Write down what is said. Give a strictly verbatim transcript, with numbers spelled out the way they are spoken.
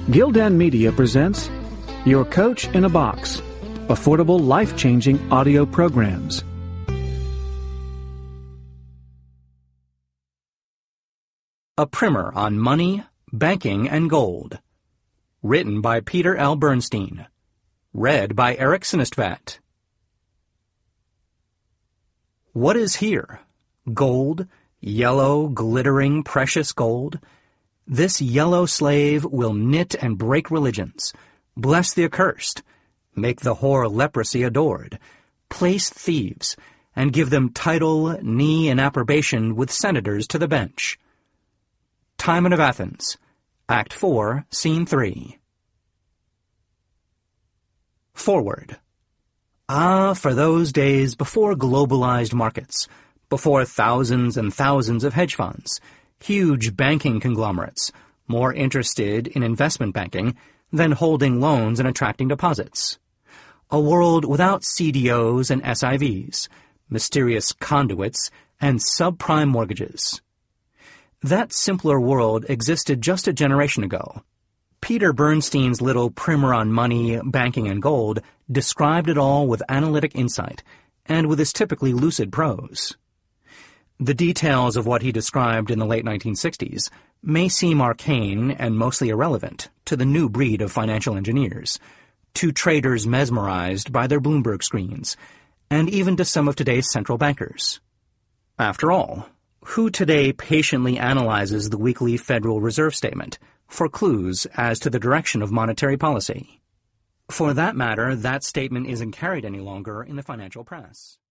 Gildan Media presents Your Coach in a Box, affordable, life-changing audio programs. A primer on money, banking, and gold. Written by Peter L. Bernstein. Read by Eric Sinistvat. What is here? Gold, yellow, glittering, precious gold. This yellow slave will knit and break religions, bless the accursed, make the whore leprosy adored, place thieves, and give them title, knee, and approbation with senators to the bench. Timon of Athens, Act four, Scene three. Forward. Ah, for those days before globalized markets, before thousands and thousands of hedge funds, huge banking conglomerates, more interested in investment banking than holding loans and attracting deposits. A world without C D Os and S I Vs, mysterious conduits, and subprime mortgages. That simpler world existed just a generation ago. Peter Bernstein's little primer on money, banking, and gold described it all with analytic insight and with his typically lucid prose. The details of what he described in the late nineteen sixties may seem arcane and mostly irrelevant to the new breed of financial engineers, to traders mesmerized by their Bloomberg screens, and even to some of today's central bankers. After all, who today patiently analyzes the weekly Federal Reserve Statement for clues as to the direction of monetary policy? For that matter, that statement isn't carried any longer in the financial press.